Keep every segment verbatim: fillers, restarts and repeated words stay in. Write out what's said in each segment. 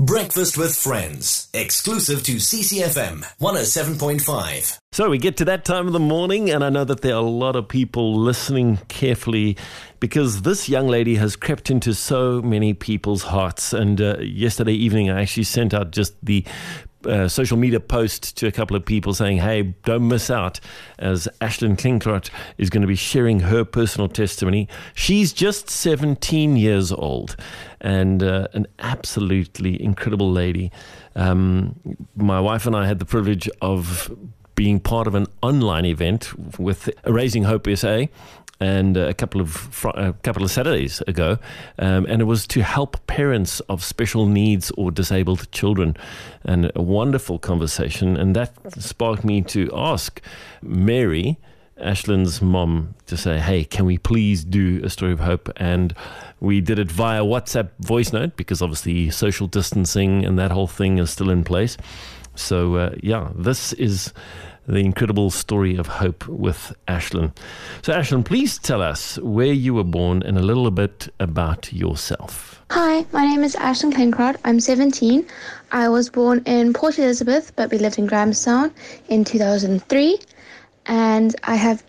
Breakfast with Friends, exclusive to C C F M one oh seven point five. So we get to that time of the morning, and I know that there are a lot of people listening carefully because this young lady has crept into so many people's hearts. And uh, yesterday evening, I actually sent out just the uh, social media post to a couple of people saying, hey, don't miss out, as Ashlyn Klinkert is going to be sharing her personal testimony. She's just seventeen years old and uh, an absolutely incredible lady. Um, my wife and I had the privilege of being part of an online event with Raising Hope S A, and a couple of fr- a couple of Saturdays ago, um, and it was to help parents of special needs or disabled children, and a wonderful conversation. And that sparked me to ask Mary, Ashlyn's mom, to say, hey, can we please do a story of hope? And we did it via WhatsApp voice note because obviously social distancing and that whole thing is still in place. So, uh, yeah, this is the incredible story of hope with Ashlyn. So, Ashlyn, please tell us where you were born and a little bit about yourself. Hi, my name is Ashlyn Klinkert. I'm seventeen. I was born in Port Elizabeth, but we lived in Grahamstown in two thousand three. And I have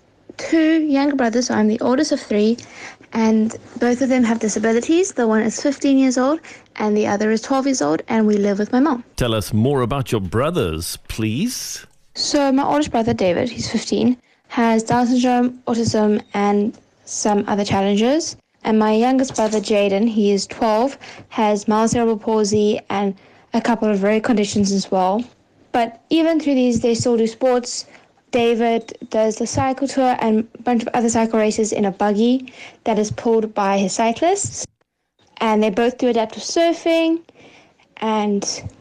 two younger brothers, so I'm the oldest of three. And both of them have disabilities. The one is fifteen years old and the other is twelve years old, and we live with my mom. Tell us more about your brothers, please. So my oldest brother, David, he's fifteen, has Down syndrome, autism, and some other challenges. And my youngest brother, Jaden, he is twelve, has mild cerebral palsy and a couple of rare conditions as well. But even through these, they still do sports. David does the cycle tour and a bunch of other cycle races in a buggy that is pulled by his cyclists. And they both do adaptive surfing. And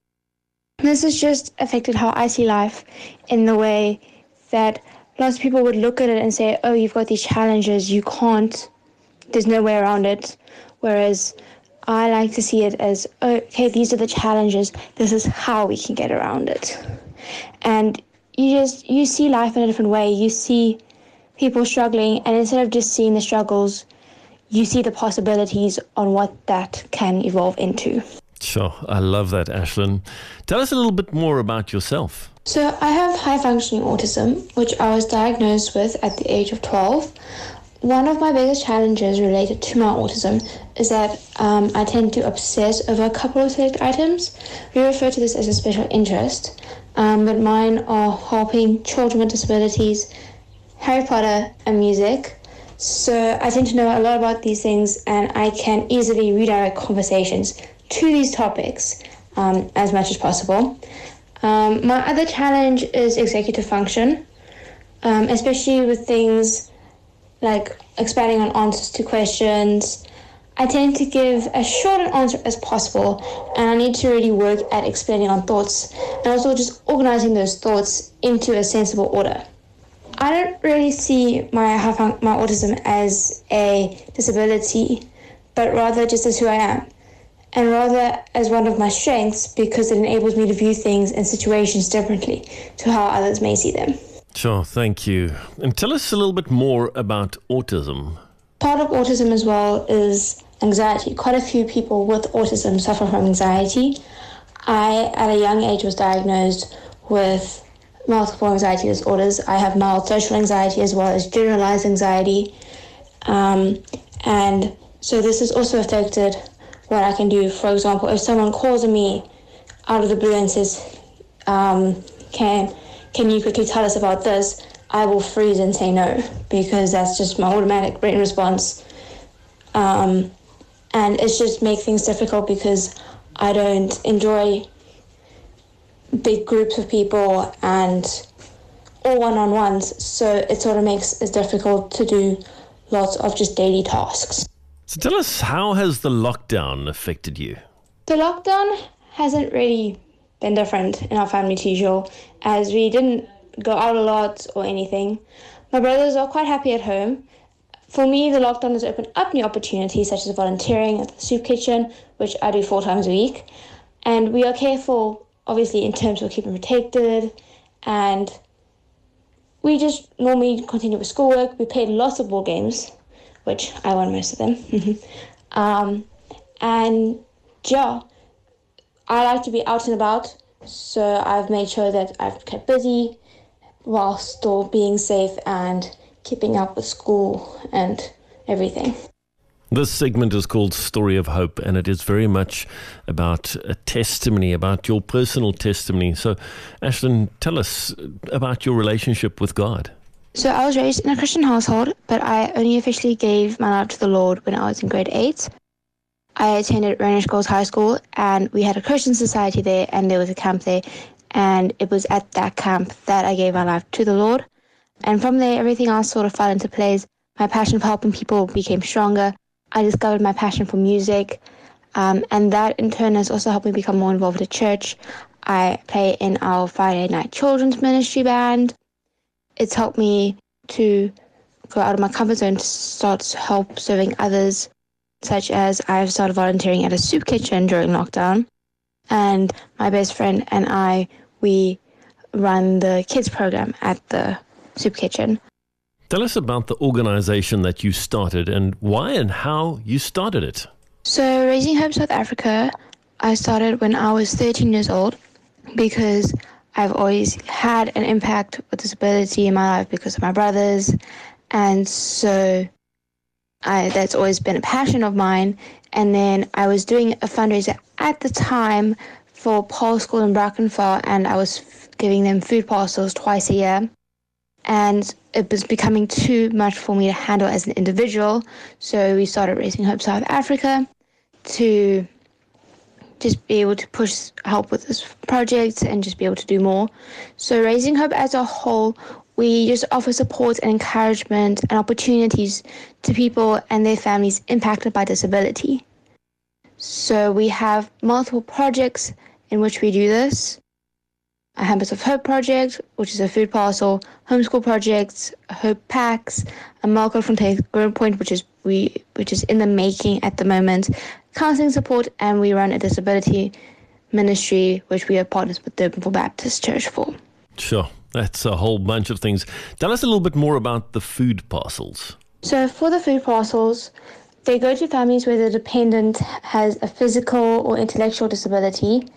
this has just affected how I see life in the way that lots of people would look at it and say, oh, you've got these challenges, you can't, there's no way around it. Whereas I like to see it as, oh, okay, these are the challenges, this is how we can get around it. And you just, you see life in a different way. You see people struggling, and instead of just seeing the struggles, you see the possibilities on what that can evolve into. Sure, I love that, Ashlyn. Tell us a little bit more about yourself. So I have high-functioning autism, which I was diagnosed with at the age of twelve. One of my biggest challenges related to my autism is that um, I tend to obsess over a couple of select items. We refer to this as a special interest, um, but mine are helping children with disabilities, Harry Potter, and music. So I tend to know a lot about these things, and I can easily redirect conversations to these topics um, as much as possible. Um, my other challenge is executive function, um, especially with things like expanding on answers to questions. I tend to give as short an answer as possible, and I need to really work at explaining on thoughts and also just organizing those thoughts into a sensible order. I don't really see my my autism as a disability, but rather just as who I am, and rather as one of my strengths because it enables me to view things and situations differently to how others may see them. Sure, thank you. And tell us a little bit more about autism. Part of autism as well is anxiety. Quite a few people with autism suffer from anxiety. I, at a young age, was diagnosed with multiple anxiety disorders. I have mild social anxiety as well as generalized anxiety. Um, and so this has also affected what I can do. For example, if someone calls me out of the blue and says, um, can... can you quickly tell us about this? I will freeze and say no, because that's just my automatic brain response. Um, and it's just make things difficult because I don't enjoy big groups of people and all one-on-ones. So it sort of makes it difficult to do lots of just daily tasks. So tell us, how has the lockdown affected you? The lockdown hasn't really been different in our family to usual, as we didn't go out a lot or anything. My brothers are quite happy at home. For me, the lockdown has opened up new opportunities such as volunteering at the soup kitchen, which I do four times a week. And we are careful, obviously, in terms of keeping protected, and we just normally continue with schoolwork. We played lots of board games, which I won most of them. um, and yeah, I like to be out and about, so I've made sure that I've kept busy while still being safe and keeping up with school and everything. This segment is called Story of Hope, and it is very much about a testimony, about your personal testimony. So, Ashlyn, tell us about your relationship with God. So I was raised in a Christian household, but I only officially gave my life to the Lord when I was in grade eight. I attended Rainish Girls High School, and we had a Christian society there, and there was a camp there. And it was at that camp that I gave my life to the Lord. And from there, everything else sort of fell into place. My passion for helping people became stronger. I discovered my passion for music. Um, and that, in turn, has also helped me become more involved at church. I play in our Friday night children's ministry band. It's helped me to go out of my comfort zone to start help serving others, such as I've started volunteering at a soup kitchen during lockdown. And my best friend and I, we run the kids program at the soup kitchen. Tell us about the organization that you started and why and how you started it. So Raising Hope South Africa, I started when I was thirteen years old because I've always had an impact with disability in my life because of my brothers. And so I, that's always been a passion of mine. And then I was doing a fundraiser at the time for Paul School in Brackenfell, and I was f- giving them food parcels twice a year. And it was becoming too much for me to handle as an individual. So we started Raising Hope South Africa to just be able to push help with this project and just be able to do more. So Raising Hope as a whole, we just offer support and encouragement and opportunities to people and their families impacted by disability. So we have multiple projects in which we do this. A Hampers of Hope project, which is a food parcel, homeschool projects, Hope Packs, a Malcolmfontein Growing Point, which is we which is in the making at the moment, counseling support, and we run a disability ministry, which we are partners with Durbanville Baptist Church for. Sure, that's a whole bunch of things. Tell us a little bit more about the food parcels. So for the food parcels, they go to families where the dependent has a physical or intellectual disability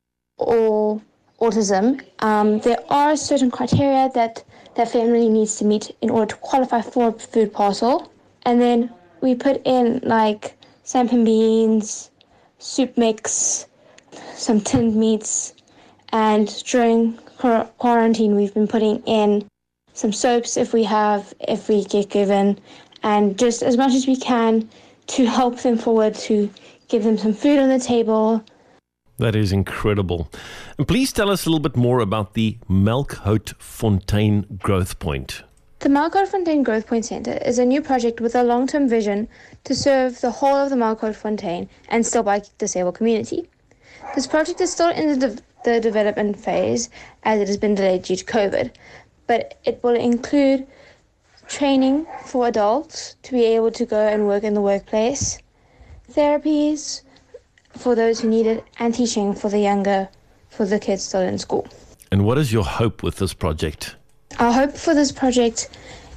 or autism. Um, there are certain criteria that that family needs to meet in order to qualify for a food parcel. And then we put in like sampan beans, soup mix, some tinned meats, and during quarantine we've been putting in some soaps if we have, if we get given, and just as much as we can to help them forward, to give them some food on the table. That is incredible. And please tell us a little bit more about the Malcotefontein Growth Point. The Malcotefontein Growth Point Centre is a new project with a long-term vision to serve the whole of the Malcotefontein and Stillbike disabled community. This project is still in the, de- the development phase as it has been delayed due to COVID, but it will include training for adults to be able to go and work in the workplace, therapies for those who need it, and teaching for the younger, for the kids still in school. And what is your hope with this project? Our hope for this project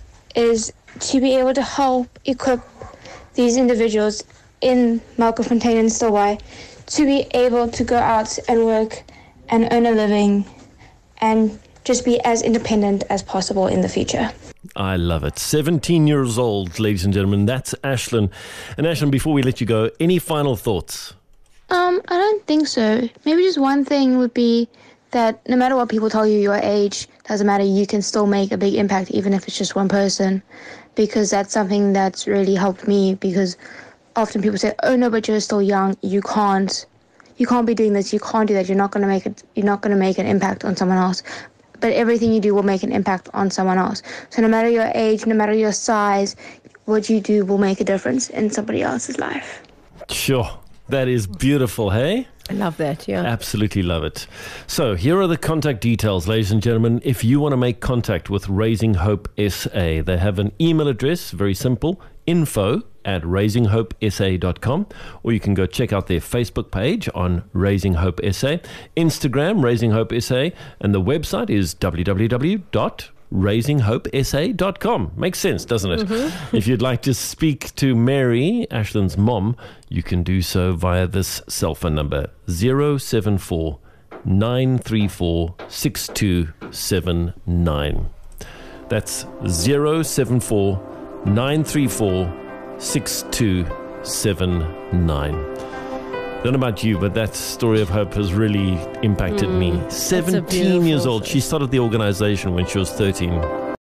is to be able to help equip these individuals in Malcotefontein and Stillbike to be able to go out and work and earn a living and just be as independent as possible in the future. I love it. seventeen years old, ladies and gentlemen. That's Ashlyn. And Ashlyn, before we let you go, any final thoughts? Um, I don't think so. Maybe just one thing would be that no matter what people tell you, your age doesn't matter. You can still make a big impact, even if it's just one person, because that's something that's really helped me. Because often people say, "Oh no, but you're still young. You can't, you can't be doing this. You can't do that. You're not going to make it. You're not going to make an impact on someone else." But everything you do will make an impact on someone else. So no matter your age, no matter your size, what you do will make a difference in somebody else's life. Sure. That is beautiful, hey? I love that, yeah. Absolutely love it. So here are the contact details, ladies and gentlemen. If you want to make contact with Raising Hope S A, they have an email address, very simple, info at raising hope s a dot com, or you can go check out their Facebook page on Raising Hope S A, Instagram, Raising Hope S A, and the website is w w w dot raising hope s a dot com. Makes sense, doesn't it? Mm-hmm. If you'd like to speak to Mary, Ashland's mom, you can do so via this cell phone number, zero seven four nine three four six two seven nine. That's zero seven four nine three four six two seven nine. I don't know about you, but that story of hope has really impacted mm, me. seventeen years old. Story. She started the organization when she was thirteen.